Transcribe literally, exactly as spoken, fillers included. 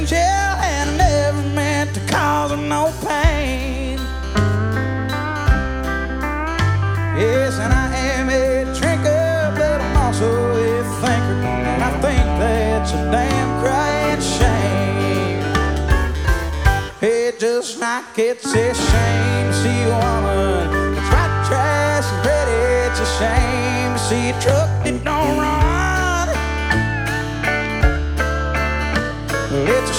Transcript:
Yeah, and I never meant to cause her no pain. Yes, and I am a drinker, but I'm also a thinker, and I think that's a damn crying shame. Hey, just like it's a shame to see a woman that's white trash and pretty. It's a shame to see a truck that don't run